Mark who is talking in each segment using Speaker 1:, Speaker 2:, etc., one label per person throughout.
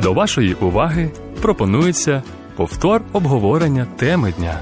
Speaker 1: До вашої уваги пропонується повтор обговорення теми дня.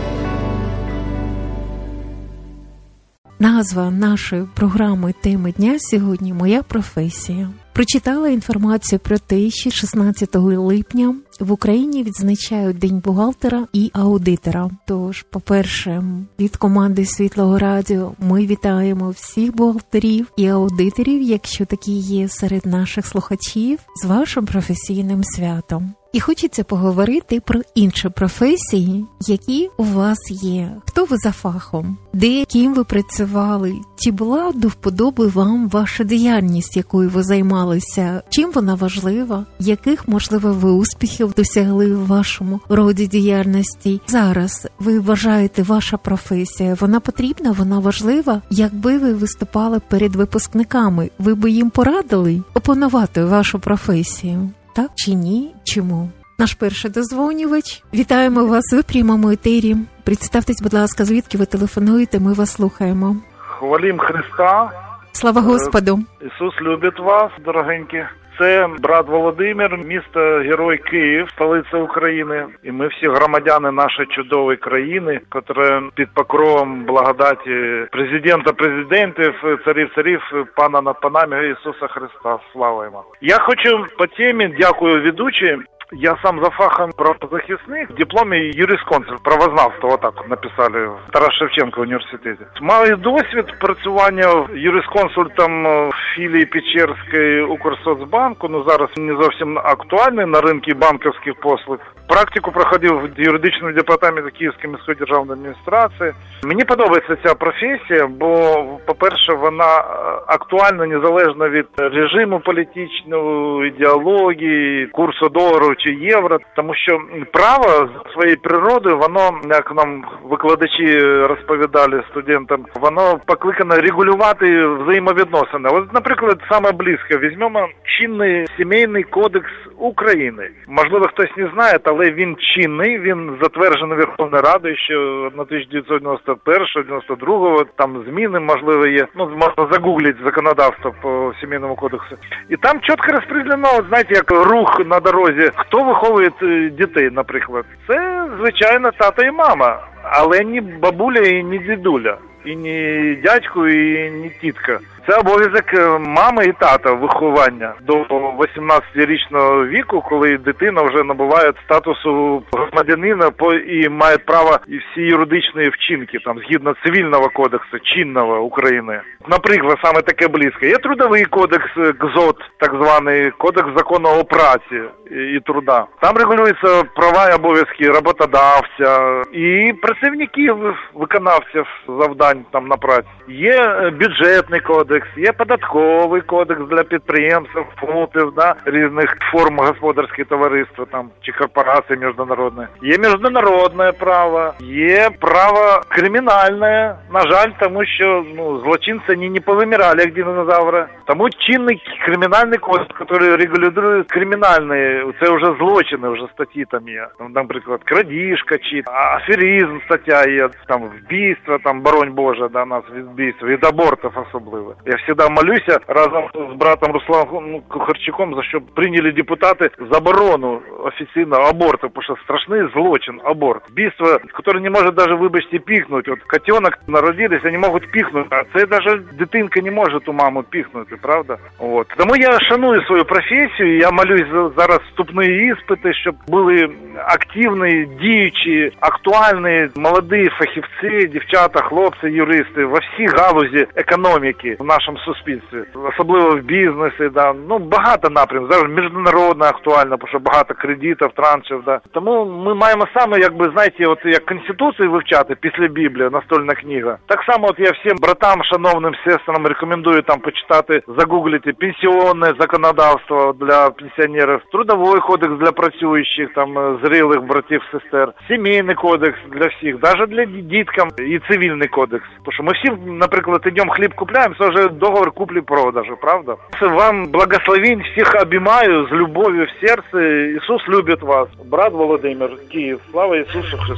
Speaker 2: Назва нашої програми «Теми дня» сьогодні «Моя професія». Прочитала інформацію про те, що 16 липня в Україні відзначають День бухгалтера і аудитора. Тож, по-перше, від команди Світлого Радіо ми вітаємо всіх бухгалтерів і аудиторів, якщо такі є серед наших слухачів, з вашим професійним святом. І хочеться поговорити про інші професії, які у вас є. Хто ви за фахом? Де, ким ви працювали? Чи була до вподоби вам ваша діяльність, якою ви займалися? Чим вона важлива? Яких, можливо, ви успіхів досягли в вашому роді діяльності? Зараз ви вважаєте, ваша професія, вона потрібна, вона важлива? Якби ви виступали перед випускниками, ви би їм порадили опанувати вашу професію? Так чи ні? Чому? Наш перший дозвонювач. Вітаємо вас у прямому етері. Представтесь, будь ласка, звідки ви телефонуєте, ми вас слухаємо.
Speaker 3: Хвалім Христа.
Speaker 2: Слава Господу.
Speaker 3: Ісус любить вас, дорогенькі. Це брат Володимир, місто Герой Київ, столиця України. І ми всі громадяни нашої чудової країни, яка під покровом благодаті президентів, царів, пана над панами Ісуса Христа. Слава йому. Я хочу по темі, дякую ведучій. Я сам за фахом правозахисник, в дипломі юрисконсульт, правознавство, отак написали в Тарас Шевченко університеті. Маю досвід працювання юрисконсультом в філії Печерської Укрсоцбанку, зараз не зовсім актуальний на ринку банківських послуг. Практику проходив в юридичному департаменті Київської міської державної адміністрації. Мені подобається ця професія, бо, по-перше, вона актуальна незалежно від режиму політичного, ідеології, курсу долару чи євро, тому що право за своєю природою, воно, як нам викладачі розповідали студентам, воно покликане регулювати взаємовідносини. От, наприклад, саме близько візьмемо чинний сімейний кодекс України. Можливо, хтось не знає, але він чинний, він затверджений Верховною Радою ще 1991-92, там зміни, можливо, є. Можна загуглити законодавство по сімейному кодексу. І там чітко розподілено, знаєте, як рух на дорозі. Хто виховує дітей, наприклад? Це, звичайно, тато і мама, але не бабуля і не дідуля, і не дядько, і не тітка. Це обов'язок мами і тата виховання до 18-річного віку, коли дитина вже набуває статусу громадянина і має право і всі юридичні вчинки, там, згідно цивільного кодексу, чинного України. Наприклад, саме таке близько. Є трудовий кодекс КЗОТ, так званий кодекс закону о праці і труда. Там регулюються права і обов'язки роботодавця і працівників, виконавців завдань там на праці. Є бюджетний кодекс, є податковий кодекс для підприємств, ФОПів, різних форм господарських товариства там чи корпорацій міжнародних. Є міжнародне право, є право кримінальне, на жаль, тому що злочинці не повимирали, як динозаври. Тому чинний кримінальний кодекс, який регулює кримінальні, це вже злочини, вже статті там є. Наприклад, крадіжка чи аферизм стаття є, там вбивство, там, боронь Боже, нас від вбивств, від абортів особливо. Я завжди молюся разом з братом Русланом Кухарчуком, за що прийняли депутати заборону офіційного аборту, тому що страшний злочин аборт. Вбивство, яке не може навіть, вибачте, піхнути. От котенок народилися, не можуть піхнути, а це навіть дитинка не може ту маму піхнути, правда? От. Тому я шаную свою професію, я молюсь зараз вступні іспити, щоб були активні, діючі, актуальні, молоді фахівці, дівчата, хлопці, юристи во всій галузі економіки в нашому суспільстві, особливо в бізнесі, багато напрямів. Зараз міжнародно актуально, тому що багато кредитів, траншів, Тому ми маємо саме, знаєте, от як Конституцію вивчати після Біблії, настольна книга. Так само от я всім братам, шановним сестрам рекомендую там почитати, загуглити пенсіонне законодавство для пенсіонерів, трудовий кодекс для працюючих, там, зрілих братів, сестер, сімейний кодекс для всіх, навіть для діткам і цивільний кодекс. Тому що ми всі, наприклад, йдемо хліб купляємо, це вже договор куплі-продажу, правда? Вам благословень, всіх обіймаю з любов'ю в серці. Ісус любить вас. Брат Володимир, Київ. Слава Ісусу Христу.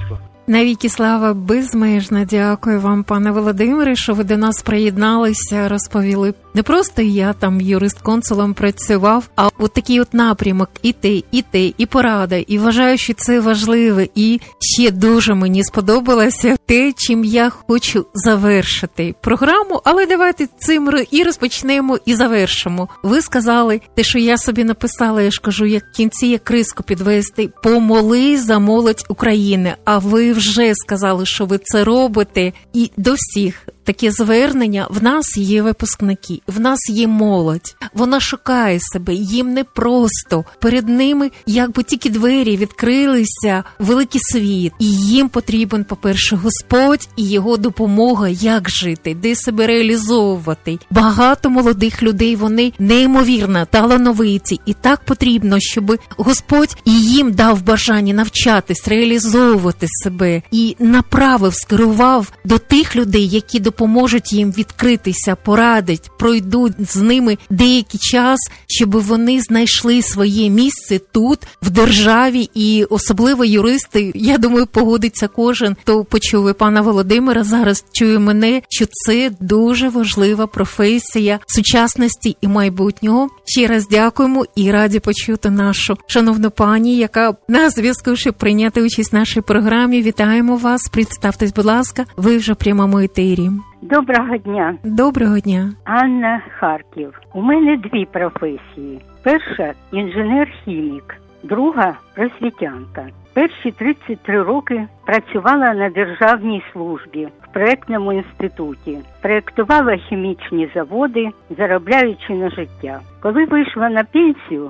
Speaker 2: Навіки слава безмежна. Дякую вам, пане Володимире, що ви до нас приєдналися, розповіли. Не просто я там юрист-консулом працював, а от такий от напрямок і те, і порада. І вважаю, що це важливо. І ще дуже мені сподобалося те, чим я хочу завершити програму. Але давайте цим і розпочнемо, і завершимо. Ви сказали те, що я собі написала, я ж кажу, як в кінці, як риску підвести, помоли за молодь України. А ви вже сказали, що ви це робите. І до всіх таке звернення. В нас є випускники, в нас є молодь. Вона шукає себе, їм не просто. Перед ними якби тільки двері відкрилися, великий світ. І їм потрібен, по-перше, Господь і Його допомога, як жити, де себе реалізовувати. Багато молодих людей, вони неймовірно талановиті. І так потрібно, щоб Господь і їм дав бажання навчатись, реалізовувати себе. І направив, скерував до тих людей, які допоможуть їм відкритися, порадять, пройдуть з ними деякий час, щоб вони знайшли своє місце тут, в державі, і особливо юристи, я думаю, погодиться кожен, хто почує пана Володимира, зараз чує мене, що це дуже важлива професія сучасності і майбутнього. Ще раз дякуємо і раді почути нашу шановну пані, яка на зв'язку, щоб прийняти участь в нашій програмі. Вітаємо вас, представтесь, будь ласка, ви вже в прямому етері.
Speaker 4: Доброго дня.
Speaker 2: Доброго дня.
Speaker 4: Анна, Харків. У мене дві професії. Перша – інженер-хімік, друга – просвітянка. Перші 33 роки працювала на державній службі в проєктному інституті. Проєктувала хімічні заводи, заробляючи на життя. Коли вийшла на пенсію,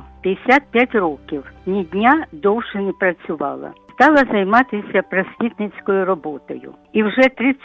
Speaker 4: 55 років, ні дня довше не працювала. Стала займатися просвітницькою роботою. І вже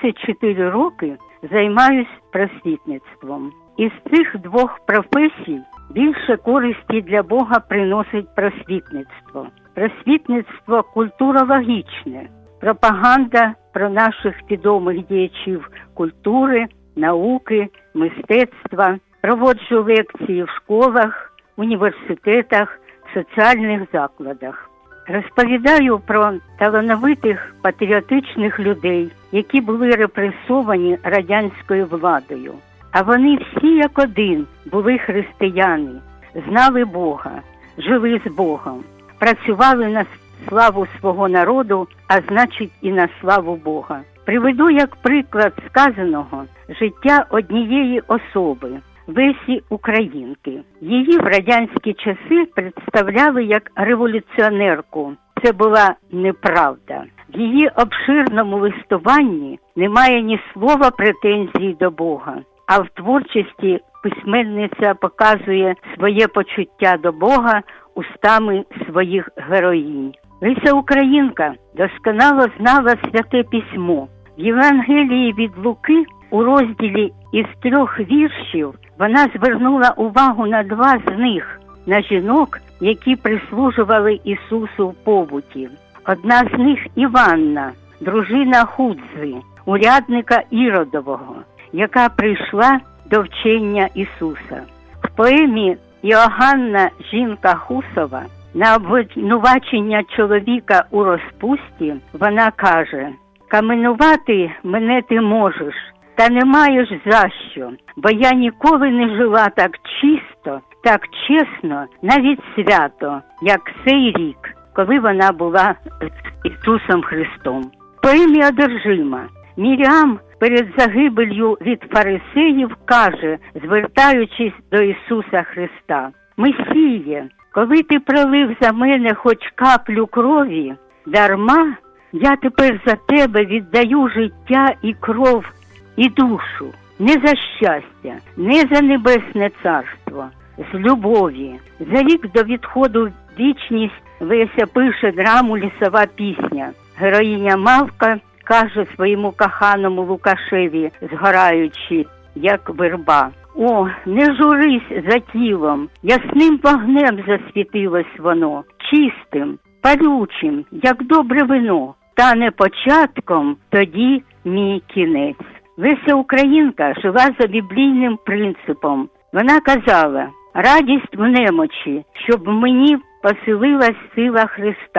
Speaker 4: 34 роки займаюсь просвітництвом. Із цих двох професій більше користі для Бога приносить просвітництво. Просвітництво культурологічне, пропаганда про наших відомих діячів культури, науки, мистецтва. Проводжу лекції в школах, університетах, соціальних закладах. Розповідаю про талановитих патріотичних людей, які були репресовані радянською владою. А вони всі як один були християни, знали Бога, жили з Богом, працювали на славу свого народу, а значить і на славу Бога. Приведу як приклад сказаного життя однієї особи, Лесі Українки. Її в радянські часи представляли як революціонерку. Це була неправда. В її обширному листуванні немає ні слова претензій до Бога. А в творчості письменниця показує своє почуття до Бога устами своїх героїнь. Леся Українка досконало знала Святе Письмо. В Євангелії від Луки у розділі із 3 віршів вона звернула увагу на 2 з них, на жінок, які прислужували Ісусу в побуті. Одна з них Іванна, дружина Худзи, урядника Іродового, яка прийшла до вчення Ісуса. В поемі «Іоганна, жінка Хусова» на обвинувачення чоловіка у розпусті вона каже: «Каменувати мене ти можеш, та не маєш за що, бо я ніколи не жила так чисто, так чесно, навіть свято, як цей рік, коли вона була з Ісусом Христом». В поемі «Одержима» Міріам перед загибелью від фарисеїв каже, звертаючись до Ісуса Христа: «Месіє, коли ти пролив за мене хоч каплю крові, дарма я тепер за тебе віддаю життя і кров, і душу, не за щастя, не за небесне царство, з любові». За рік до відходу в вічність Леся пише драму «Лісова пісня». Героїня Мавка каже своєму коханому Лукашеві, згораючи, як верба: «О, не журись за тілом, ясним вогнем засвітилось воно, чистим, палючим, як добре вино, та не початком, тоді мій кінець». Леся Українка жила за біблійним принципом. Вона казала: «Радість в немочі, щоб мені поселилась сила Христа.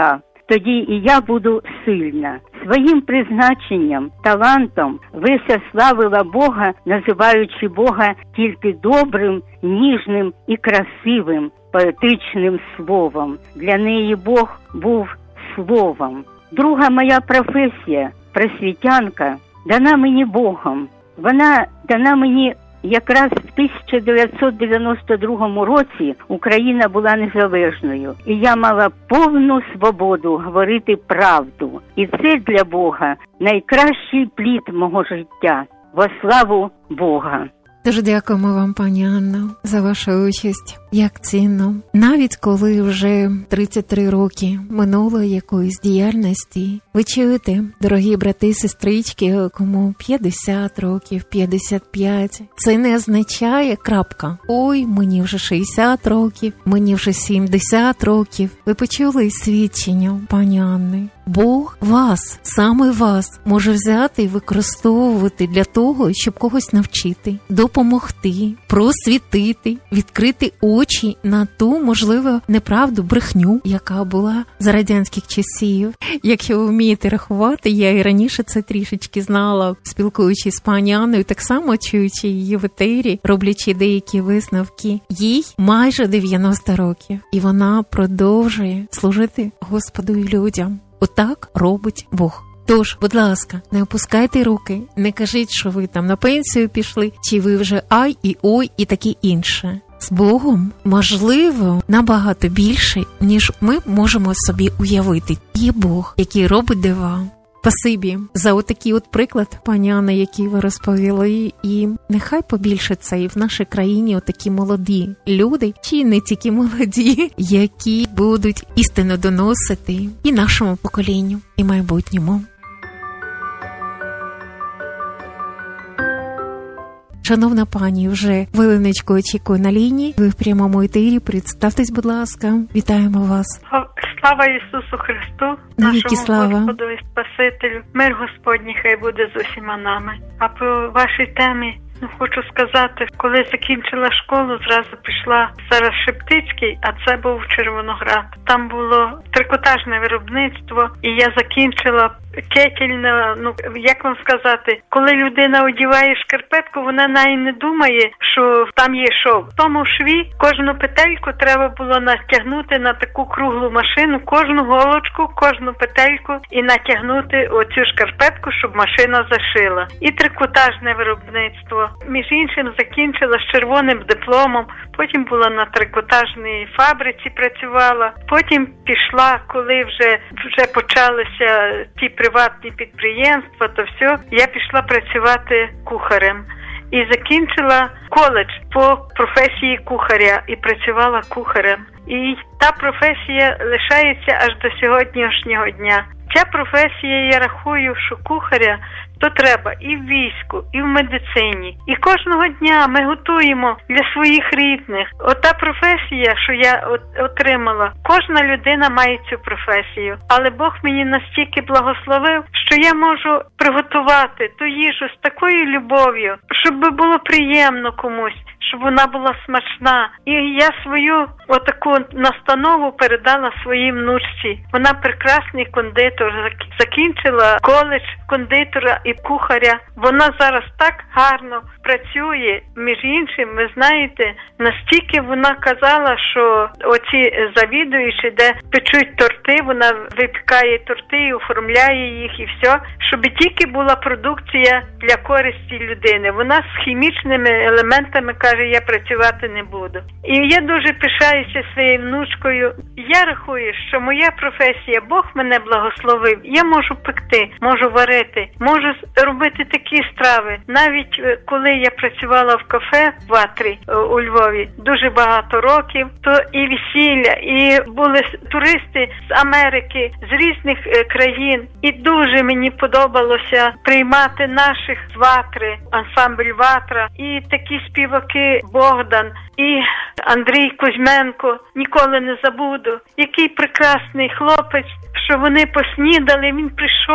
Speaker 4: тоді і я буду сильна. Своїм призначенням, талантом Веся славила Бога, називаючи Бога тільки добрим, ніжним і красивим, поетичним словом. Для неї Бог був словом. Друга моя професія, просвітянка, дана мені Богом. Вона дана мені якраз в 1992 році. Україна була незалежною, і я мала повну свободу говорити правду. І це для Бога найкращий плід мого життя. Во славу Бога!
Speaker 2: Дуже дякуємо вам, пані Анно, за вашу участь. Як цінно. Навіть коли вже 33 роки минуло якоїсь діяльності, ви чуєте, дорогі брати і сестрички, кому 50 років, 55, це не означає крапка. Ой, мені вже 60 років, мені вже 70 років. Ви почули свідчення, пані Анни? Бог вас, саме вас, може взяти і використовувати для того, щоб когось навчити, допомогти, просвітити, відкрити очі на ту, можливо, неправду, брехню, яка була за радянських часів. Якщо ви вмієте рахувати, я і раніше це трішечки знала, спілкуючись з пані Анною, так само чуючи її в етері, роблячи деякі висновки. Їй майже 90 років, і вона продовжує служити Господу і людям. Отак робить Бог. Тож, будь ласка, не опускайте руки, не кажіть, що ви там на пенсію пішли, чи ви вже ай і ой і таке інше. З Богом, можливо, набагато більше, ніж ми можемо собі уявити. Є Бог, який робить дива. Спасибі за отакий от приклад, пані Анна, який ви розповіли. І нехай побільше це і в нашій країні отакі молоді люди, чи не тільки молоді, які будуть істину доносити і нашому поколінню, і майбутньому. Шановна пані, вже хвилиночку очікую на лінії. Ви в прямому етері. Представтесь, будь ласка. Вітаємо вас.
Speaker 5: Слава Ісусу Христу,
Speaker 2: навіки
Speaker 5: нашому
Speaker 2: слава.
Speaker 5: Господу і Спасителю. Мир Господній хай буде з усіма нами. А по вашій темі хочу сказати, коли закінчила школу, зразу пішла зараз Шептицький, а це був Червоноград. Там було трикотажне виробництво, і я закінчила кетельне, як вам сказати, коли людина одіває шкарпетку, вона навіть не думає, що там є шов. В тому шві кожну петельку треба було натягнути на таку круглу машину, кожну голочку, кожну петельку і натягнути оцю шкарпетку, щоб машина зашила. І трикотажне виробництво. Між іншим закінчила з червоним дипломом, потім була на трикотажній фабриці, працювала, потім пішла, коли вже почалися ті приватні підприємства, то все, я пішла працювати кухарем. І закінчила коледж по професії кухаря і працювала кухарем. І та професія лишається аж до сьогоднішнього дня. Ця професія, я рахую, що кухаря то треба і в війську, і в медицині. І кожного дня ми готуємо для своїх рідних. Ота професія, що я отримала, кожна людина має цю професію. Але Бог мені настільки благословив, що я можу приготувати ту їжу з такою любов'ю, щоб було приємно комусь, щоб вона була смачна. І я свою отаку настанову передала своїй внучці. Вона прекрасний кондитер, закінчила коледж кондитера і кухаря. Вона зараз так гарно працює. Між іншим, ви знаєте, настільки вона казала, що оці завідуючі, де печуть торти, вона випікає торти і оформляє їх і все, щоб тільки була продукція для користі людини. Вона з хімічними елементами каже, я працювати не буду. І я дуже пишаюся своєю внучкою. Я рахую, що моя професія, Бог мене благословив. Я можу пекти, можу варити, можу робити такі страви. Навіть коли я працювала в кафе в Ватрі у Львові дуже багато років, то і весілля, і були туристи з Америки, з різних країн. І дуже мені подобалося приймати наших з Ватри, ансамбль Ватра, і такі співаки Богдан, і Андрій Кузьменко, ніколи не забуду. Який прекрасний хлопець, що вони поснідали, він прийшов,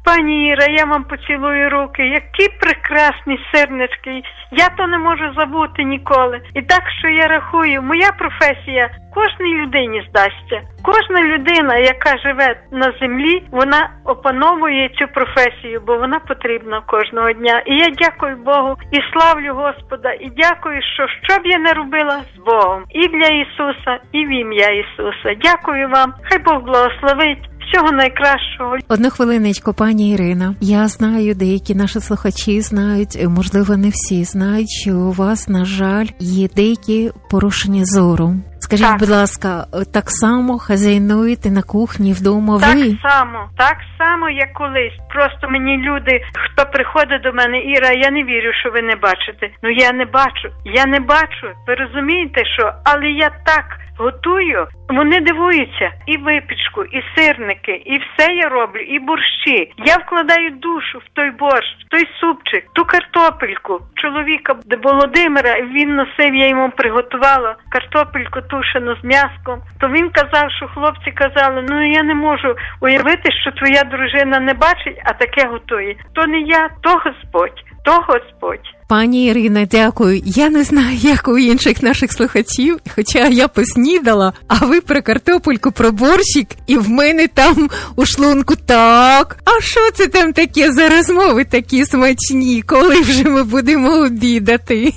Speaker 5: Пані Іра, я вам поцілую руки. Які прекрасні сирнички. Я то не можу забути ніколи. І так, що я рахую, моя професія кожній людині здасться. Кожна людина, яка живе на землі, вона опановує цю професію, бо вона потрібна кожного дня. І я дякую Богу, і славлю Господа, і дякую, що б я не робила з Богом. І для Ісуса, і в ім'я Ісуса. Дякую вам. Хай Бог благословить. Всього найкращого.
Speaker 2: Одну хвилиночку, пані Ірина. Я знаю, деякі наші слухачі знають, можливо, не всі знають, що у вас, на жаль, є деякі порушення зору. Скажіть, будь ласка, так само хазяйнуєте на кухні вдома ви?
Speaker 5: Так само, як колись. Просто мені люди, хто приходить до мене, Іра, я не вірю, що ви не бачите. Ну, я не бачу. Ви розумієте, що? Але я так готую, вони дивуються. І випічку, і сирники, і все я роблю, і борщі. Я вкладаю душу в той борщ, в той супчик, ту картопельку. Чоловіка Володимира, він носив, я йому приготувала картопельку тушену з м'яском. То він казав, що хлопці казали, ну я не можу уявити, що твоя дружина не бачить, а таке готує. То не я, то Господь.
Speaker 2: Пані Ірина, дякую. Я не знаю, як у інших наших слухачів, хоча я поснідала, а ви про картопельку, про борщик, і в мене там у шлунку так. А що це там таке за розмови такі смачні, коли вже ми будемо обідати?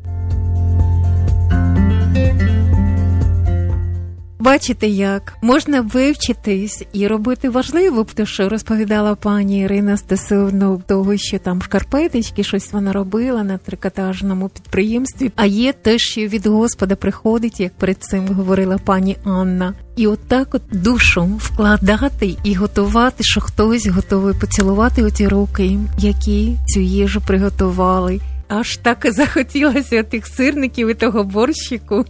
Speaker 2: Бачите, як можна вивчитись і робити важливо, те, що розповідала пані Ірина стосовно того, що там шкарпеточки, щось вона робила на трикотажному підприємстві. А є те, що від Господа приходить, як перед цим говорила пані Анна. І отак от душу вкладати і готувати, що хтось готовий поцілувати оті руки, які цю їжу приготували. Аж так і захотілося тих сирників і того борщику.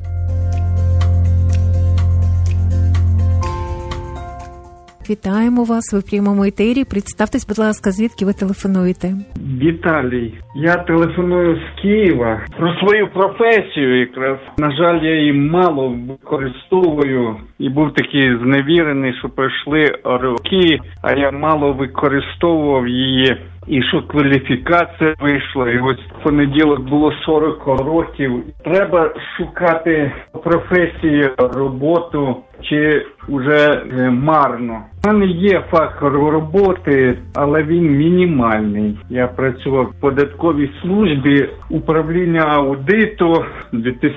Speaker 2: Вітаємо вас, ви в прямому етері. Представтесь, будь ласка, звідки ви телефонуєте?
Speaker 6: Віталій, я телефоную з Києва. Про свою професію якраз. На жаль, я її мало використовую і був такий зневірений, що пройшли роки, а я мало використовував її. І що кваліфікація вийшла, і ось в понеділок було 40 років. Треба шукати професію, роботу, чи вже марно. У мене є фах роботи, але він мінімальний. Я працював в податковій службі управління аудиту у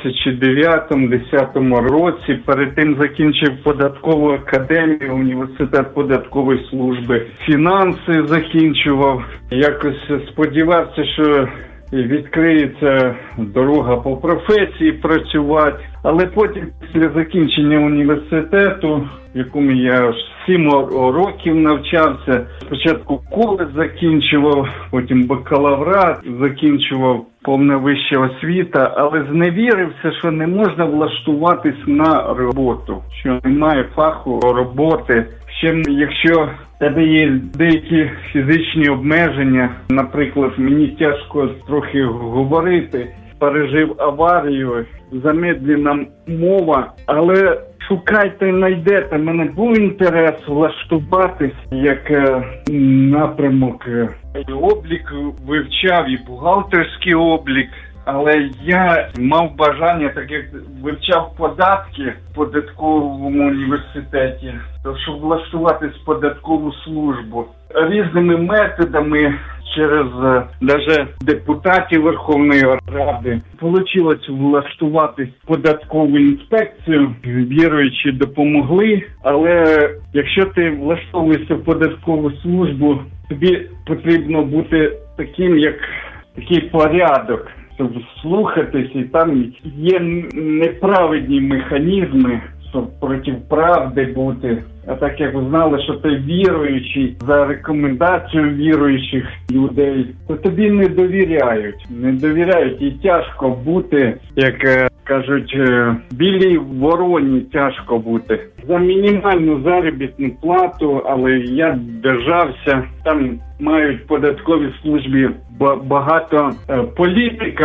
Speaker 6: 2009-2010 році. Перед тим закінчив податкову академію, університет податкової служби. Фінанси закінчував. Якось сподівався, що відкриється дорога по професії працювати. Але потім, після закінчення університету, в якому я 7 років навчався, спочатку коледж закінчував, потім бакалаврат, закінчував повна вища освіта, але зневірився, що не можна влаштуватись на роботу, що немає фаху роботи. Ще якщо в тебе є деякі фізичні обмеження, наприклад, мені тяжко трохи говорити, пережив аварію, замедлена мова, але шукайте, знайдете. Мене був інтерес влаштуватись як напрямок. І облік вивчав, і бухгалтерський облік. Але я мав бажання, так як вивчав податки в податковому університеті, то щоб влаштуватись в податкову службу різними методами, через навіть депутатів Верховної Ради, вийшло влаштуватись в податкову інспекцію, віруючі допомогли, але якщо ти влаштовуєшся в податкову службу, тобі потрібно бути таким, як такий порядок, щоб слухатись, і там є неправедні механізми, щоб проти правди бути. А так як ви знали, що ти віруючий, за рекомендацією віруючих людей, то тобі не довіряють. Не довіряють, і тяжко бути, як кажуть, білій вороні тяжко бути. За мінімальну заробітну плату, але я держався. Там мають в податковій службі багато політика,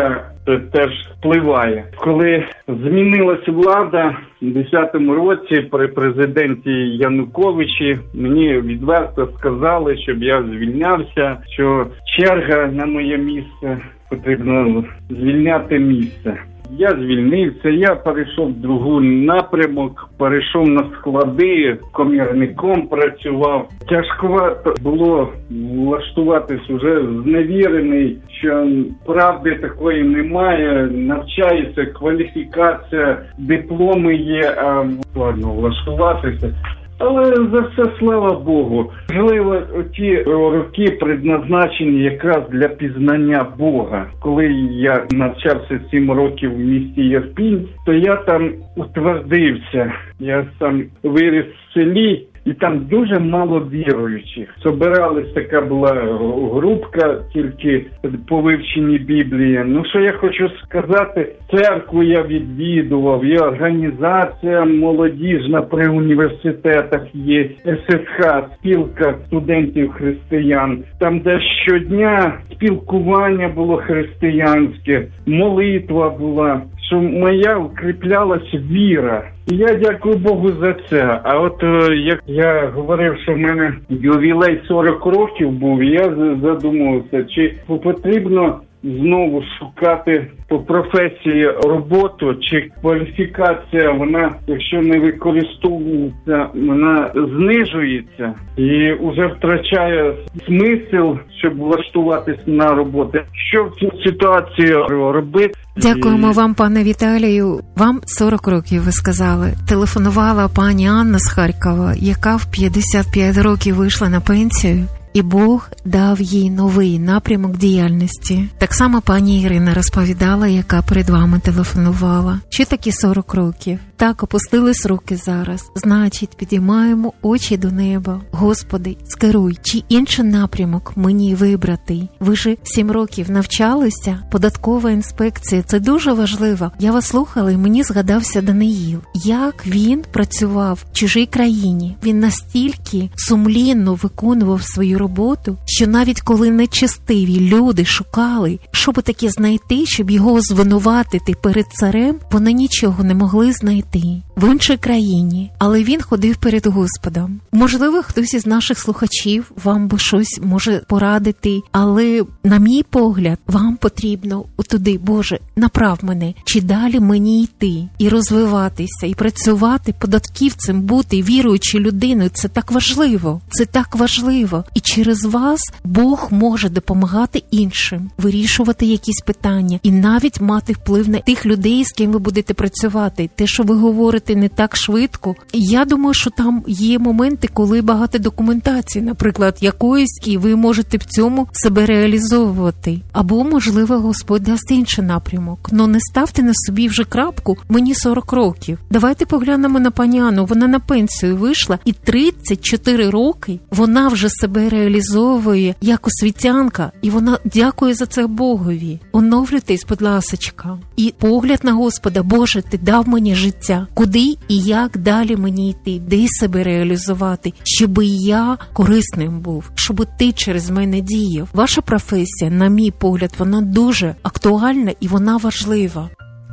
Speaker 6: це теж впливає. Коли змінилася влада у 2010 році при президенті Януковичі, мені відверто сказали, щоб я звільнявся, що черга на моє місце, потрібно звільняти місце. Я звільнився, я перейшов в другий напрямок, перейшов на склади, комірником працював. Тяжковато було влаштуватись, уже зневірений, що правди такої немає, навчаюся, кваліфікація, дипломи є, а складно влаштуватися. Але за все, слава Богу. Можливо, ті роки предназначені якраз для пізнання Бога. Коли я навчався 7 років в місті Ірпінь, то я там утвердився. Я сам виріс в селі, і там дуже мало віруючих. Собиралась така була групка тільки по вивченні Біблії. Ну, що я хочу сказати, церкву я відвідував, є організація молодіжна при університетах, є ССХ, спілка студентів-християн. Там, де щодня спілкування було християнське, молитва була, що моя укріплялась віра. І я дякую Богу за це. А от як я говорив, що в мене ювілей 40 років був, я задумався, чи потрібно знову шукати по професії роботу, чи кваліфікація, вона, якщо не використовується, вона знижується і вже втрачає смисл, щоб влаштуватись на роботу. Що в цій ситуації робити?
Speaker 2: Дякуємо вам, пане Віталію. Вам 40 років, ви сказали. Телефонувала пані Анна з Харкова, яка в 55 років вийшла на пенсію. І Бог дав їй новий напрямок діяльності. Так само пані Ірина розповідала, яка перед вами телефонувала. Що такі 40 років? Так, опустились руки зараз. Значить, підіймаємо очі до неба. Господи, скеруй, чи інший напрямок мені вибрати? Ви ж 7 років навчалися? Податкова інспекція – це дуже важливо. Я вас слухала, і мені згадався Даниїл. Як він працював в чужій країні. Він настільки сумлінно виконував свою роботу, що навіть коли нечестиві люди шукали, щоб таке знайти, щоб його звинуватити перед царем, вони нічого не могли знайти в іншій країні, але він ходив перед Господом. Можливо, хтось із наших слухачів вам би щось може порадити, але, на мій погляд, вам потрібно туди, Боже, направ мене, чи далі мені йти і розвиватися, і працювати податківцем, бути віруючою людиною. Це так важливо. Це так важливо. І через вас Бог може допомагати іншим, вирішувати якісь питання і навіть мати вплив на тих людей, з ким ви будете працювати. Те, що ви говорите не так швидко. Я думаю, що там є моменти, коли багато документації, наприклад, якоїсь, і ви можете в цьому себе реалізовувати. Або, можливо, Господь дасть інший напрямок. Но не ставте на собі вже крапку «мені 40 років». Давайте поглянемо на пані Анну. Вона на пенсію вийшла, і 34 роки вона вже себе реалізовує як освітянка, і вона дякує за це Богові. Оновлюйтесь, будь ласочка. І погляд на Господа: Боже, Ти дав мені життя. Куди і як далі мені йти? Де себе реалізувати? Щоб я корисним був. Щоб Ти через мене діяв. Ваша професія, на мій погляд, вона дуже актуальна і вона важлива.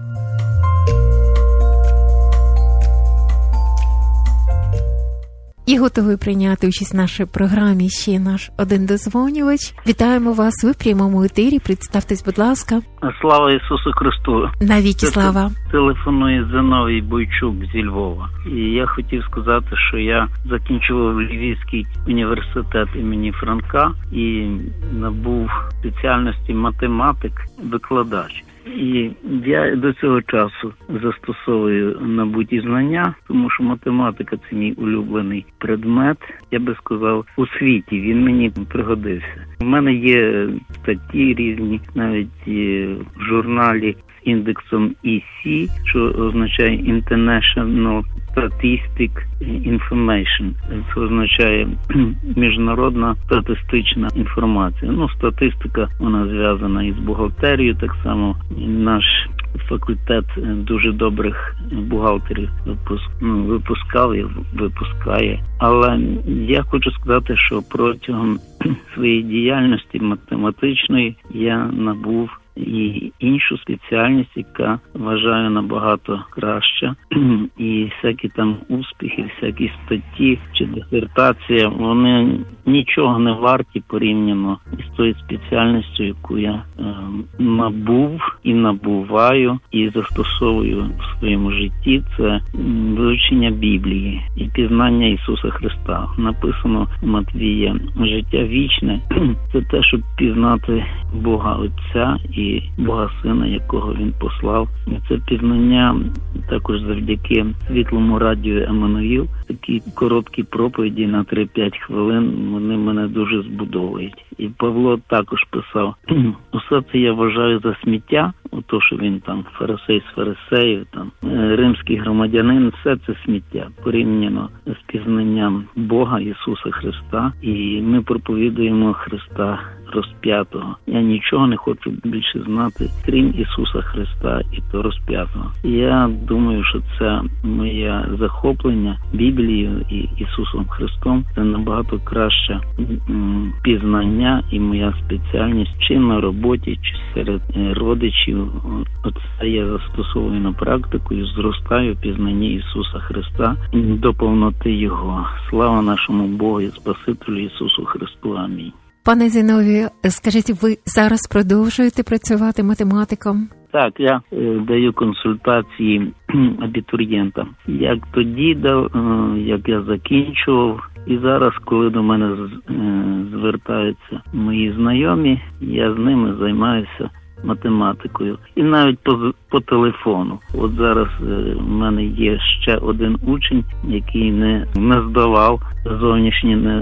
Speaker 2: І готовий прийняти участь в нашій програмі ще наш один дозвонювач. Вітаємо вас, ви в прямому етері. Представтесь, будь ласка.
Speaker 7: Слава Ісусу Христу.
Speaker 2: Навіки слава.
Speaker 7: Телефонує Зиновій Бойчук зі Львова. І я хотів сказати, що я закінчував Львівський університет імені Франка і набув спеціальності математик-викладач. І я до цього часу застосовую набуті знання, тому що математика – це мій улюблений предмет. Я би сказав, у світі він мені пригодився. У мене є статті різні, навіть в журналі з індексом EC, що означає International Statistic Information. Це означає міжнародна статистична інформація. статистика, вона зв'язана із бухгалтерією, так само наш факультет дуже добрих бухгалтерів випускав і випускає. Але я хочу сказати, що протягом своєї діяльності математичної я набув і іншу спеціальність, яка, вважаю, набагато краща. І всякі там успіхи, всякі статті чи дисертація, вони нічого не варті порівняно із тою спеціальністю, яку я набув і набуваю і застосовую в своєму житті. Це вивчення Біблії і пізнання Ісуса Христа. Написано у Матвія: життя вічне – це те, щоб пізнати Бога Отця і Бога Сина, якого Він послав. І це пізнання також завдяки світлому радіо Еммануїл. Такі короткі проповіді на 3-5 хвилин, вони мене дуже збудовують. І Павло також писав: усе це я вважаю за сміття, ото, що він там фарисей з фарисеїв, там римський громадянин, все це сміття порівняно з пізнанням Бога Ісуса Христа. І ми проповідуємо Христа розп'ятого. Я нічого не хочу більше знати, крім Ісуса Христа і то розп'ятого. Я думаю, що це моє захоплення Біблією і Ісусом Христом. Це набагато краще пізнання і моя спеціальність чи на роботі, чи серед родичів. Оце я застосовую на практику і зростаю в пізнанні Ісуса Христа до повноти Його. Слава нашому Богу і Спасителю Ісусу Христу. Амінь.
Speaker 2: Пане Зіновію, скажіть, ви зараз продовжуєте працювати математиком?
Speaker 7: Так, я даю консультації абітурієнтам. Як тоді дав, як я закінчував, і зараз, коли до мене звертаються мої знайомі, я з ними займаюся математикою. І навіть по телефону. От зараз в мене є ще один учень, який не здавав зовнішнє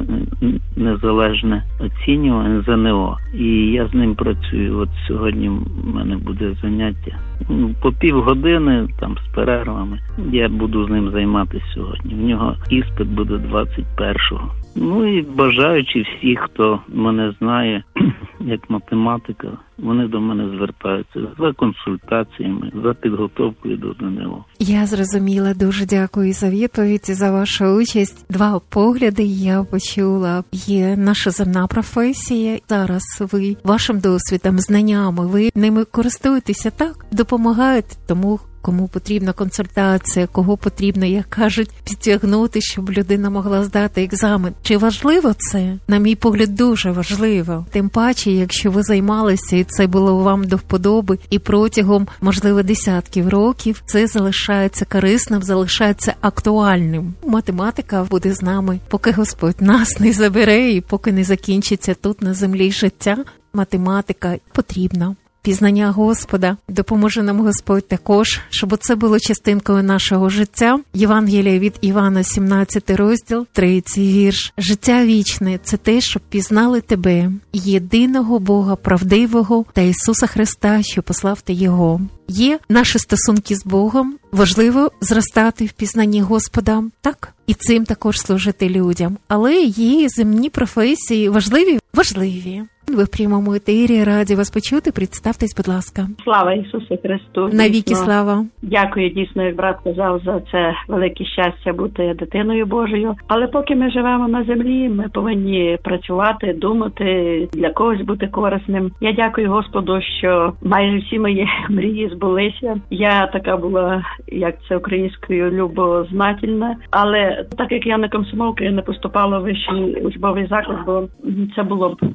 Speaker 7: незалежне оцінювання ЗНО. І я з ним працюю. От сьогодні в мене буде заняття. По півгодини, там з перервами, я буду з ним займатися сьогодні. В нього іспит буде 21-го. Ну і бажаючи всіх, хто мене знає як математика, вони до мене звертаються за консультаціями, за підготовкою до ЗНО. Я
Speaker 2: зрозуміла. Дуже дякую за відповідь, за вашу участь. Два погляди я почула. Є наша земна професія. Зараз ви вашим досвідом, знаннями, ви ними користуєтеся, так? Допомагаєте тому, кому потрібна консультація, кого потрібно, як кажуть, підтягнути, щоб людина могла здати екзамен. Чи важливо це? На мій погляд, дуже важливо. Тим паче, якщо ви займалися, і це було вам до вподоби, і протягом, можливо, десятків років це залишається корисним, залишається актуальним. Математика буде з нами, поки Господь нас не забере, і поки не закінчиться тут на землі життя. Математика потрібна. Пізнання Господа. Допоможе нам Господь також, щоб це було частинкою нашого життя. Євангелія від Івана, 17 розділ, 3 вірш. Життя вічне – це те, щоб пізнали тебе, єдиного Бога правдивого та Ісуса Христа, що послав ти Його. Є наші стосунки з Богом, важливо зростати в пізнанні Господа, так? І цим також служити людям. Але є земні професії важливі. Ви в прямому етері, раді вас почути. Представтесь, будь ласка.
Speaker 8: Слава Ісусу Христу.
Speaker 2: Навіки слава.
Speaker 8: Дякую, дійсно, як брат казав, за це велике щастя бути дитиною Божою. Але поки ми живемо на землі, ми повинні працювати, думати, для когось бути корисним. Я дякую Господу, що майже всі мої мрії збулися. Я така була, як це українською, любознательна. Але так як я на комсомолки не поступала в вищий учбовий заклад, бо це було б,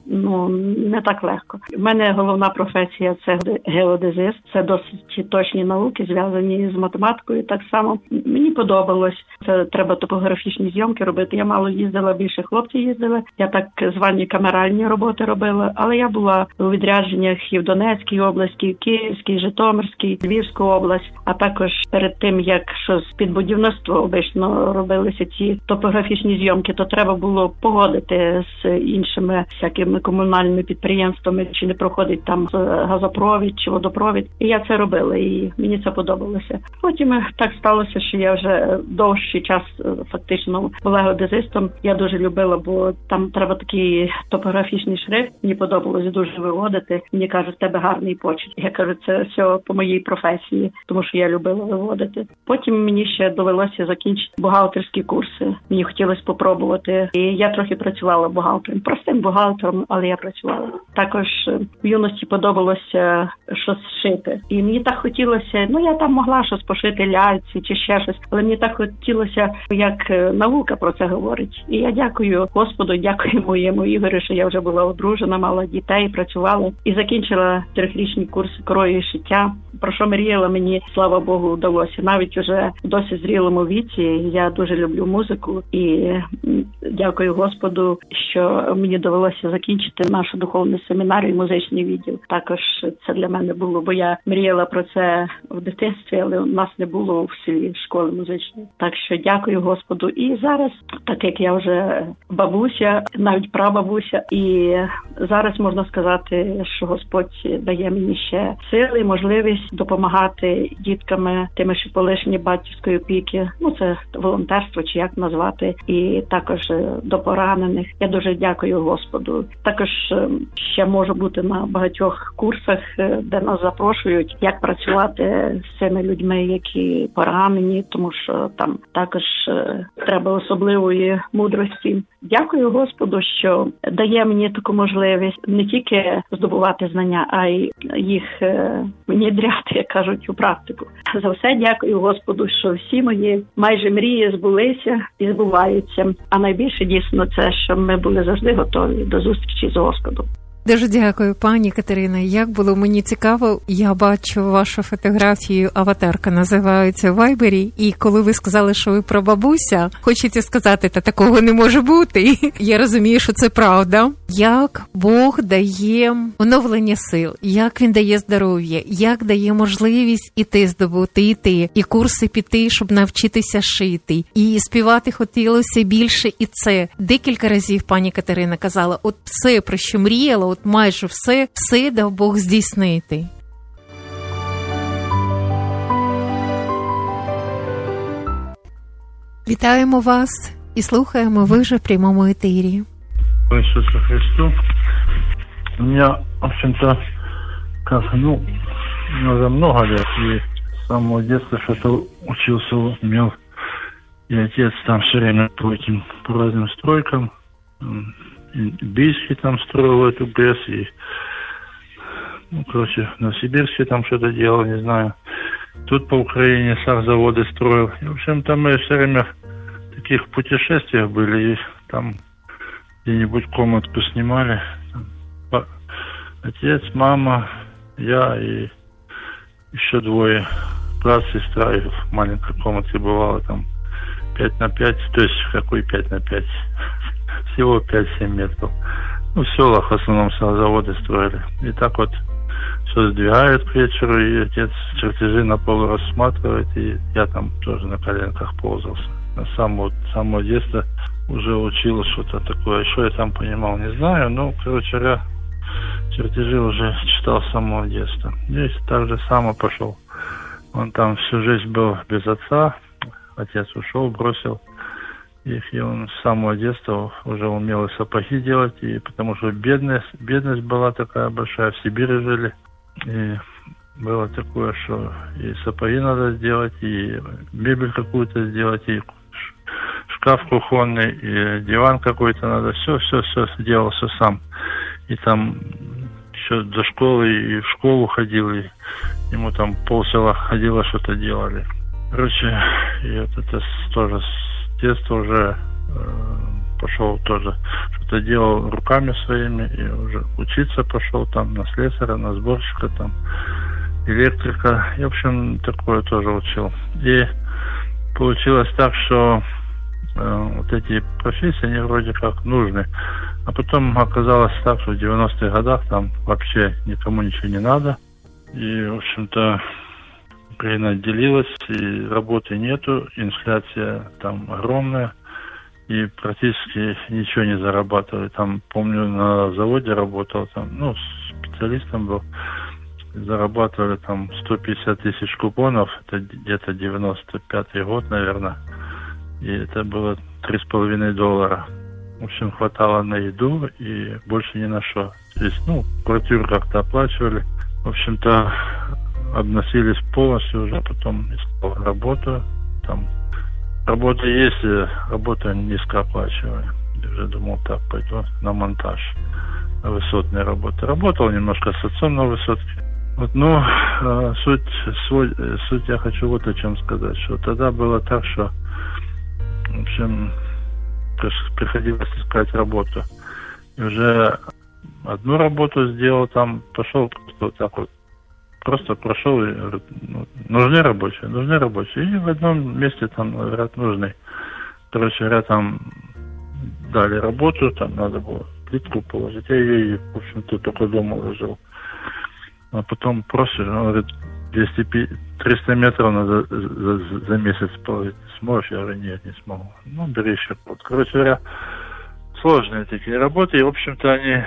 Speaker 8: не так легко. У мене головна професія – це геодезист. Це досить точні науки, зв'язані з математикою. Так само мені подобалось. Це треба топографічні зйомки робити. Я мало їздила, більше хлопці їздили. Я так звані камеральні роботи робила. Але я була у відрядженнях і в Донецькій області, в Київській, Житомирській, Львівську область. А також перед тим, як що з-під будівництва обично робилися ці топографічні зйомки, то треба було погодити з іншими всякими комунальними підприємствами, чи не проходить там газопровід чи водопровід. І я це робила, і мені це подобалося. Потім так сталося, що я вже довший час фактично була геодезистом. Я дуже любила, бо там треба такий топографічний шрифт. Мені подобалось дуже виводити. Мені кажуть, в тебе гарний почерк. Я кажу, це все по моїй професії, тому що я любила виводити. Потім мені ще довелося закінчити бухгалтерський бухгалтерські курси. Мені хотілося попробувати. І я трохи працювала бухгалтером. Простим бухгалтером, але я працювала. Також в юності подобалося щось шити. І мені так хотілося, я там могла щось пошити ляльці чи ще щось, але мені так хотілося, як наука про це говорить. І я дякую Господу, дякую моєму Ігорю, що я вже була одружена, мала дітей, працювала і закінчила 3-річні курси крою і шиття. Про що мріяла, мені, слава Богу, вдалося. Навіть уже в досить зрілому віці я дуже люблю музику і дякую Господу, що мені довелося закінчити нашу духовну семінарію, музичний відділ. Також це для мене було, бо я мріяла про це в дитинстві, але у нас не було в селі школи музичної. Так що дякую Господу. І зараз, так як я вже бабуся, навіть прабабуся, і зараз можна сказати, що Господь дає мені ще сили, можливість допомагати дітками, тими, що полишені батьківської опіки. Це волонтерство, чи як назвати, і також до поранених. Я дуже дякую Господу. Також ще можу бути на багатьох курсах, де нас запрошують, як працювати з цими людьми, які поранені, тому що там також треба особливої мудрості. Дякую Господу, що дає мені таку можливість не тільки здобувати знання, а й їх внідряти, як кажуть, у практику. За все дякую Господу, що всі мої майже мрії збулися і збуваються. А найбільше дійсно це, що ми були завжди готові до зустрічі з Господом.
Speaker 2: Дуже дякую, пані Катерина. Як було мені цікаво, я бачу вашу фотографію, аватарка називається в Вайбері, і коли ви сказали, що ви прабабуся, хочеться сказати, та такого не може бути. Я розумію, що це правда. Як Бог дає оновлення сил, як Він дає здоров'я, як дає можливість іти здобути, і курси піти, щоб навчитися шити, і співати хотілося більше, і це. Декілька разів пані Катерина казала, от все, про що мріяла, майже все дав Бог здійснити. Вітаємо вас і слухаємо, ви вже в прямому етері.
Speaker 9: Иисусу Христу. У меня, в общем-то, уже много лет, и с самого детства что-то учился, имел, и отец там все время по разным стройкам, и Бийский там строил эту ГЭС, и, в Новосибирске там что-то делал, не знаю. Тут по Украине сахзаводы строил. И, в общем-то, мы все время в таких путешествиях были, и там где-нибудь комнатку снимали. Отец, мама, я и еще двое, брат, сестра, и в маленькой комнатке бывало там 5x5, то есть какой 5x5? Всего 5-7 метров. В селах в основном заводы строили. И так вот все сдвигают к вечеру, и отец чертежи на полу рассматривает, и я там тоже на коленках ползался. С самого детства уже учил что-то такое. Что я там понимал, не знаю, но, я чертежи уже читал с самого детства. Здесь так же само пошел. Он там всю жизнь был без отца. Отец ушел, бросил их, и он с самого детства уже умел и сапоги делать, и потому что бедность была такая большая, в Сибири жили, и было такое, что и сапоги надо сделать, и мебель какую-то сделать, и шкаф кухонный, и диван какой-то надо, все делал, все сам. И там еще до школы и в школу ходил, и ему там полсела ходило, что-то делали. И вот это тоже с детства уже пошел тоже, что-то делал руками своими, и уже учиться пошел там на слесаря, на сборщика, там, электрика. И, в общем, такое тоже учил. И получилось так, что вот эти профессии, они вроде как нужны. А потом оказалось так, что в 90-х годах там вообще никому ничего не надо. И, в общем-то, Украина отделилась, и работы нету, инфляция там огромная, и практически ничего не зарабатывали. Там, помню, на заводе работал, там, специалистом был, зарабатывали там 150 тысяч купонов, это где-то 95-й год, наверное, и это было $3,5. В общем, хватало на еду и больше ни на что. То есть, квартиру как-то оплачивали. В общем-то, обносились полностью, уже потом искал работу, там работа есть, работа низкооплачиваемая. Я уже думал, так, пойду на монтаж, на высотные работы. Работал немножко с отцом на высотке. Вот, но суть я хочу вот о чем сказать, что тогда было так, что, в общем, приходилось искать работу. И уже одну работу сделал, там пошел просто вот так вот, просто прошел, и говорит, нужны рабочие. И в одном месте там, говорят, нужны. Короче говоря, там дали работу, там надо было плитку положить. Я ее, в общем-то, только дома ложил. А потом просишь, он говорит, 300 метров надо за месяц положить. Сможешь? Я говорю, нет, не смогу. Ну, бери еще код. Короче говоря, сложные такие работы. И, в общем-то, они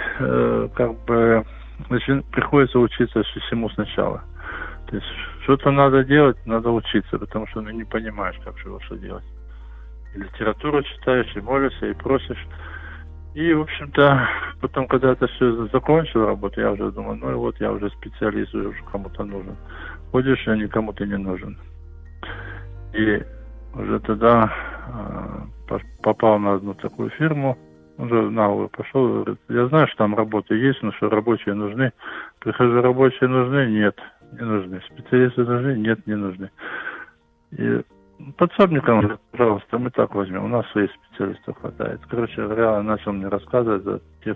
Speaker 9: приходится учиться всему сначала. То есть, что-то надо делать, надо учиться, потому что не понимаешь, как что делать. И литературу читаешь, и молишься, и просишь. И, в общем-то, потом, когда это все закончил работу, я уже думаю, ну и вот я уже специалист, уже кому-то нужен. Ходишь, а никому ты не нужен. И уже тогда попал на одну такую фирму, уже на голову пошел, говорит, я знаю, что там работа есть, но что рабочие нужны. Прихожу, рабочие нужны? Нет, не нужны. Специалисты нужны? Нет, не нужны. И подсобникам говорит, пожалуйста, мы так возьмем, у нас своих специалистов хватает. Короче говоря, начал мне рассказывать за тех,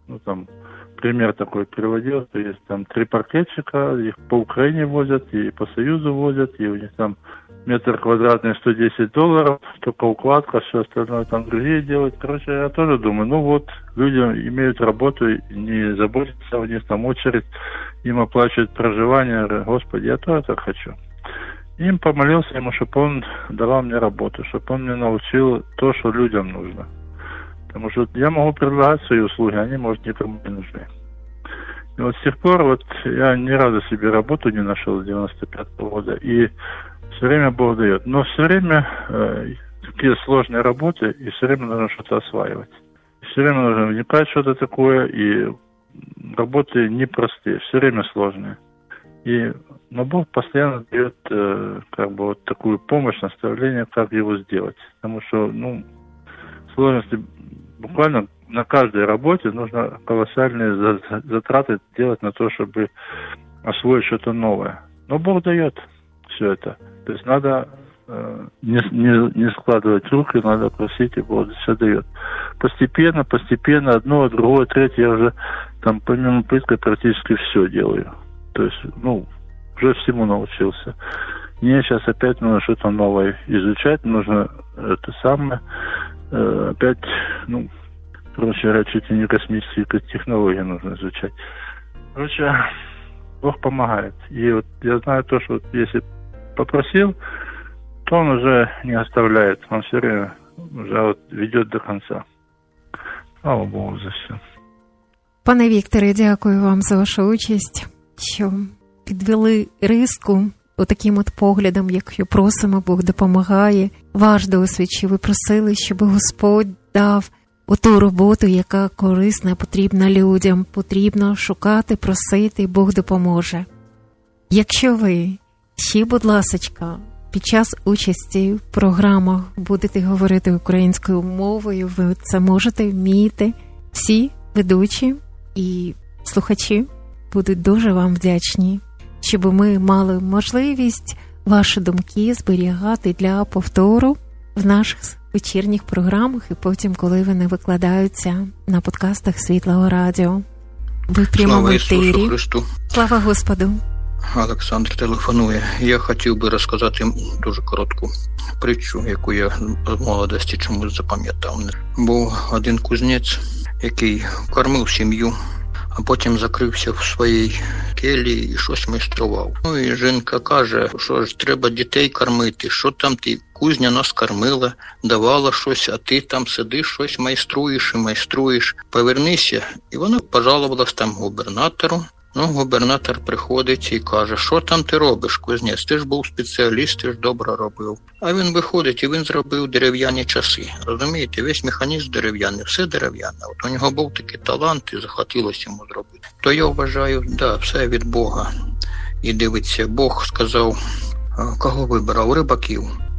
Speaker 9: пример такой приводил, что есть там 3 паркетчика, их по Украине возят, и по Союзу возят, и у них там метр квадратный $110, только укладка, все остальное там другие делают. Короче, я тоже думаю, ну вот, люди имеют работу, не заботятся, у них там очередь, им оплачивают проживание. Я говорю, Господи, я тоже так хочу. Им помолился ему, чтобы он давал мне работу, чтобы он мне научил то, что людям нужно. Потому что я могу предлагать свои услуги, они, может, никому не нужны. И вот с тех пор вот я ни разу себе работу не нашел с 95-го года. И все время Бог дает. Но все время такие сложные работы, и все время нужно что-то осваивать. И все время нужно вникать в что-то такое, и работы непростые, все время сложные. Но Бог постоянно дает вот такую помощь, наставление, как его сделать. Потому что, сложности буквально на каждой работе нужно колоссальные затраты делать на то, чтобы освоить что-то новое. Но Бог дает все это. То есть надо не складывать руки, надо просить, и Бог все дает. Постепенно, одно, другое, третье, я уже там помимо плиткой практически все делаю. То есть, уже всему научился. Мне сейчас опять нужно что-то новое изучать, нужно это самое, опять, короче говоря, чуть ли не космические технологии нужно изучать. Короче, Бог помогает. И вот я знаю то, что вот если попросил, то он уже не оставляет, он все время уже вот ведет до конца. Слава Богу за все.
Speaker 2: Пане Вікторе, дякую вам за вашу участь, що підвели риску отаким от поглядом, якщо просимо, Бог допомагає. Ваш досвід, що ви просили, щоб Господь дав оту роботу, яка корисна, потрібна людям. Потрібно шукати, просити, Бог допоможе. Якщо ви ще, будь ласочка, під час участі в програмах будете говорити українською мовою, ви це можете, вмієте. Всі ведучі і слухачі будуть дуже вам вдячні, щоб ми мали можливість ваші думки зберігати для повтору в наших вечірніх програмах і потім, коли вони викладаються на подкастах Світлого Радіо. Ви в прямому ефірі.
Speaker 10: Слава Ісусу Христу.
Speaker 2: Слава Господу.
Speaker 10: Олександр телефонує. Я хотів би розказати дуже коротку притчу, яку я з молодості чомусь запам'ятав. Був один кузнець, який кормив сім'ю, а потім закрився в своїй келії і щось майстрував. І жінка каже, що ж треба дітей кормити, що там ти, кузня нас кормила, давала щось, а ти там сидиш, щось майструєш і майструєш. Повернися. І вона пожалувалась там губернатору. Губернатор приходить і каже, що там ти робиш, кузнець? Ти ж був спеціаліст, ти ж добре робив. А він виходить і він зробив дерев'яні часи. Розумієте, весь механізм дерев'яний, все дерев'яне. От у нього був такий талант і захотілося йому зробити. То я вважаю, все від Бога. І дивиться, Бог сказав, кого вибирав? Рибаків.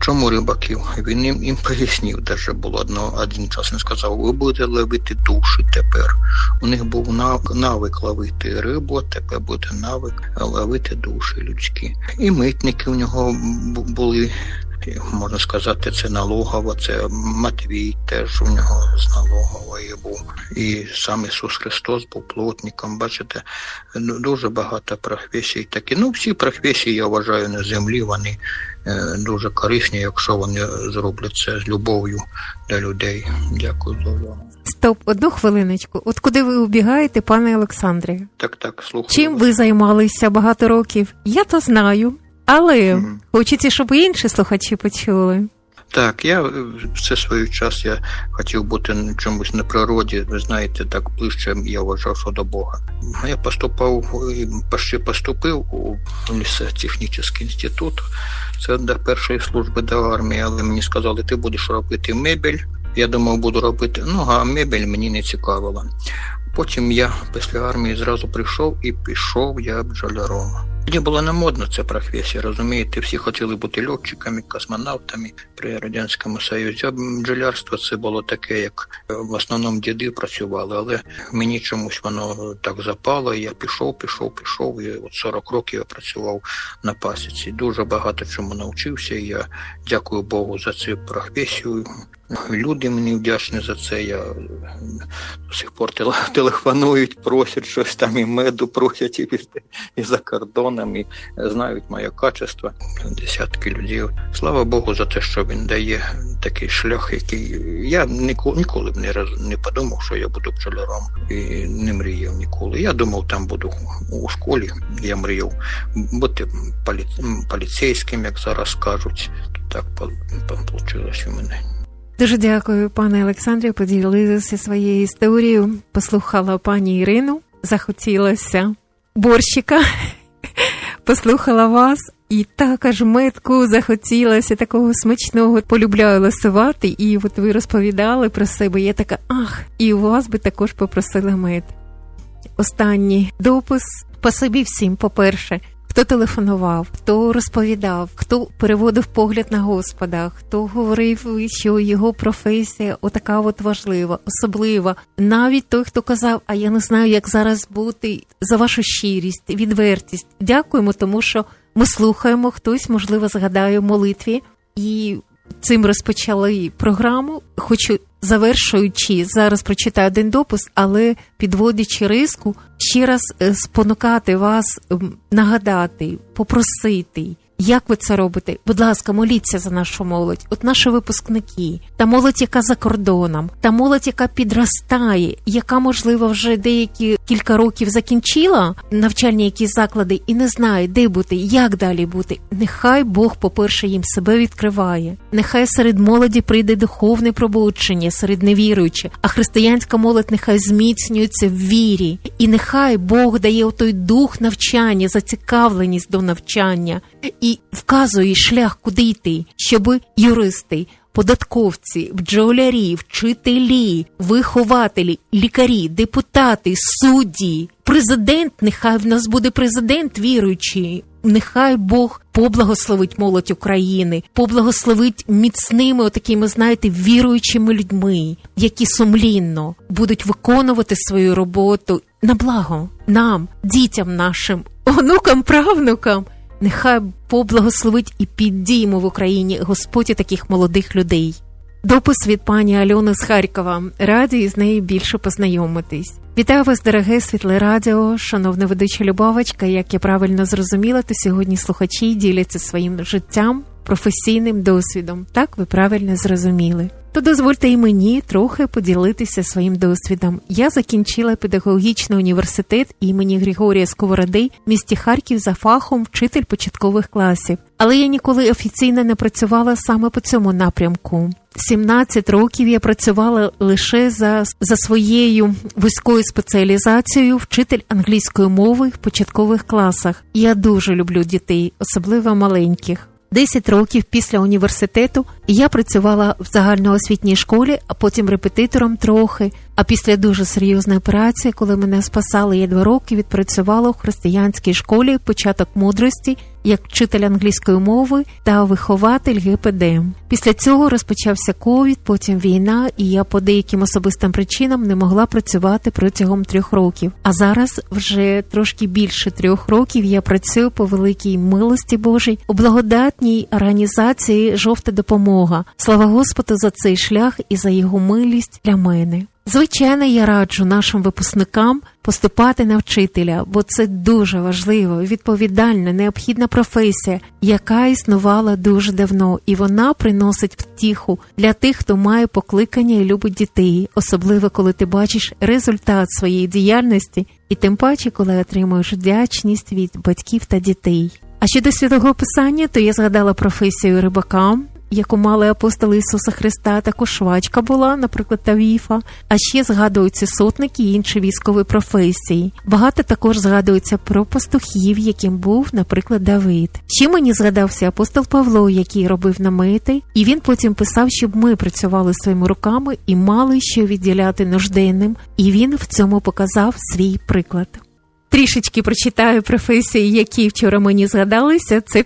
Speaker 10: чому рибаків? Він їм пояснив, даже було один час, він сказав, ви будете ловити душі тепер. У них був навик ловити рибу, а тепер буде навик ловити душі людські. І митники у нього були, можна сказати, це налогова, це Матвій теж у нього з налогової був. І сам Ісус Христос був плотником. Бачите, дуже багато професій такі. Всі професії, я вважаю, на землі, вони дуже корисні, якщо вони зроблять це з любов'ю до людей. Дякую за увагу.
Speaker 2: Стоп, одну хвилиночку. От куди ви убігаєте, пане Олександре?
Speaker 10: Так, слухаю.
Speaker 2: Чим ви займалися багато років? Я то знаю. Але хочеться, щоб і інші слухачі почули.
Speaker 10: Так, я все свій час я хотів бути чомусь на природі, ви знаєте, так ближче я вважав, що до Бога. Я поступив у лісотехнічний інститут, це до першої служби до армії, але мені сказали, ти будеш робити мебель. Я думав, буду робити, а мебель мені не цікавила. Потім я після армії зразу прийшов і пішов я бджоляром. Тоді була не модна ця професія, розумієте, всі хотіли бути льотчиками, космонавтами при Радянському Союзі. Бджолярство це було таке, як в основному діди працювали, але мені чомусь воно так запало, і я пішов, і от 40 років я працював на пасіці. Дуже багато чому навчився, і я дякую Богу за цю професію. Люди мені вдячні за це, я до сих пор телефонують, просять щось там, і меду просять, і за кордоном, і знають моє качество, десятки людей. Слава Богу за те, що він дає такий шлях, який я ніколи б не подумав, що я буду бджоляром, і не мріяв ніколи. Я думав, там буду у школі, я мріяв бути поліцейським, як зараз кажуть. Так вийшло у мене.
Speaker 2: Дуже дякую, пане Олександре, поділилися своєю історією. Послухала пані Ірину, захотілося борщика, послухала вас, і також медку захотілося такого смачного. Полюбляю ласувати, і от ви розповідали про себе, я така, і у вас би також попросили мед. Останній допис. Спасибі всім, по-перше, хто телефонував, хто розповідав, хто переводив погляд на Господа, хто говорив, що його професія отака от важлива, особлива. Навіть той, хто казав, а я не знаю, як зараз бути, за вашу щирість, відвертість. Дякуємо, тому що ми слухаємо, хтось, можливо, згадає в молитві. І цим розпочали програму. Хочу, завершуючи, зараз прочитаю один допис, але підводячи риску, ще раз спонукати вас, нагадати, попросити, як ви це робите. Будь ласка, моліться за нашу молодь. От наші випускники, та молодь, яка за кордоном, та молодь, яка підростає, яка, можливо, вже деякі кілька років закінчила навчальні якісь заклади і не знає, де бути, як далі бути. Нехай Бог, по-перше, їм себе відкриває. Нехай серед молоді прийде духовне пробудження, серед невіруючих, а християнська молодь нехай зміцнюється в вірі. І нехай Бог дає отой дух навчання, зацікавленість до навчання і вказує шлях, куди йти, щоб юристи, податковці, бджолярі, вчителі, вихователі, лікарі, депутати, судді, президент, нехай в нас буде президент віруючий, нехай Бог поблагословить молодь України, поблагословить міцними, отакими, знаєте, віруючими людьми, які сумлінно будуть виконувати свою роботу на благо нам, дітям нашим, онукам, правнукам. Нехай поблагословить і підіймо в Україні Господь таких молодих людей. Допис від пані Альони з Харкова. Раді з нею більше познайомитись. Вітаю вас, дороге Світле Радіо, шановна ведуча Любавочка. Як я правильно зрозуміла, то сьогодні слухачі діляться своїм життям, професійним досвідом. Так, ви правильно зрозуміли. То дозвольте і мені трохи поділитися своїм досвідом. Я закінчила педагогічний університет імені Григорія Сковороди в місті Харків за фахом вчитель початкових класів. Але я ніколи офіційно не працювала саме по цьому напрямку. 17 років я працювала лише за своєю вузькою спеціалізацією вчитель англійської мови в початкових класах. Я дуже люблю дітей, особливо маленьких. 10 років після університету я працювала в загальноосвітній школі, а потім репетитором трохи. А після дуже серйозної операції, коли мене спасали, я 2 роки відпрацювала в християнській школі «Початок мудрості» як вчитель англійської мови та вихователь ГПД. Після цього розпочався ковід, потім війна, і я по деяким особистим причинам не могла працювати протягом 3 років. А зараз вже трошки більше 3 років я працюю по великій милості Божій у благодатній організації «Жовта допомога». Слава Господу за цей шлях і за його милість для мене. Звичайно, я раджу нашим випускникам поступати на вчителя, бо це дуже важлива, відповідальна, необхідна професія, яка існувала дуже давно, і вона приносить втіху для тих, хто має покликання і любить дітей, особливо коли ти бачиш результат своєї діяльності, і тим паче, коли отримуєш вдячність від батьків та дітей. А щодо Святого Писання, то я згадала професію рибака, яку мали апостоли Ісуса Христа, також швачка була, наприклад, Тавіфа, а ще згадуються сотники і інші військові професії. Багато також згадується про пастухів, яким був, наприклад, Давид. Ще мені згадався апостол Павло, який робив намети, і він потім писав, щоб ми працювали своїми руками і мали що відділяти нужденним, і він в цьому показав свій приклад. Трішечки прочитаю професії, які вчора мені згадалися. Це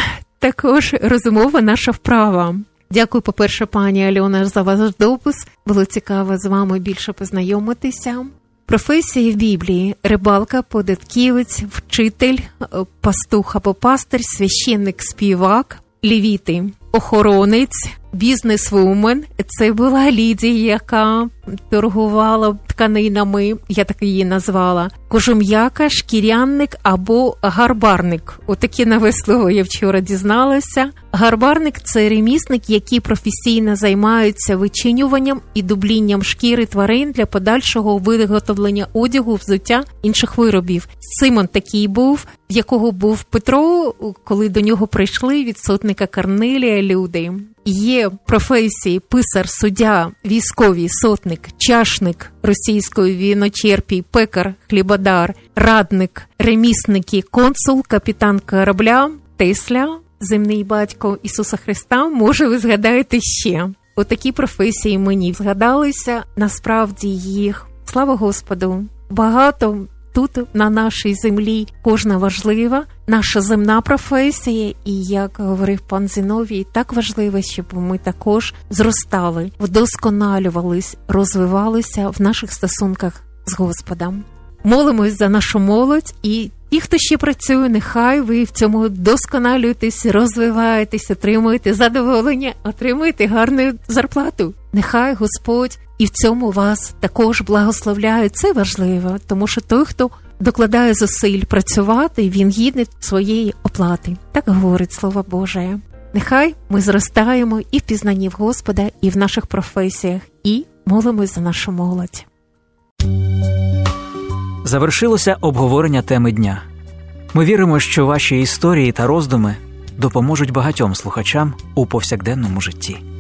Speaker 2: також розумова наша вправа. Дякую, по-перше, пані Альона, за ваш допис. Було цікаво з вами більше познайомитися. Професії в Біблії: рибалка, податківець, вчитель, пастух або пастир, священник, співак, левіти, охоронець, бізнес-вумен. Це була Лідія, яка торгувала тканинами, я так її назвала. Кожум'яка, шкірянник або гарбарник. Отаке нове слово я вчора дізналася. Гарбарник – це ремісник, який професійно займається вичинюванням і дублінням шкіри тварин для подальшого виготовлення одягу, взуття, інших виробів. Симон такий був, в якого був Петро, коли до нього прийшли від сотника Корнилія люди. Є професії: писар, суддя, військовий, сотник, чашник російської, віночерпій, пекар, хлібодар, радник, ремісники, консул, капітан корабля, Тесля, земний батько Ісуса Христа. Може, ви згадаєте ще. Отакі професії мені згадалися. Насправді їх, слава Господу, багато. Тут, на нашій землі, кожна важлива, наша земна професія, і, як говорив пан Зіновій, так важливо, щоб ми також зростали, вдосконалювались, розвивалися в наших стосунках з Господом. Молимось за нашу молодь, і ті, хто ще працює, нехай ви в цьому вдосконалюєтесь, розвиваєтесь, отримуєте задоволення, отримуєте гарну зарплату. Нехай Господь і в цьому вас також благословляє. Це важливо, тому що той, хто докладає зусиль працювати, він гідний своєї оплати. Так говорить Слово Боже. Нехай ми зростаємо і в пізнанні в Господа, і в наших професіях, і молимось за нашу молодь.
Speaker 11: Завершилося обговорення теми дня. Ми віримо, що ваші історії та роздуми допоможуть багатьом слухачам у повсякденному житті.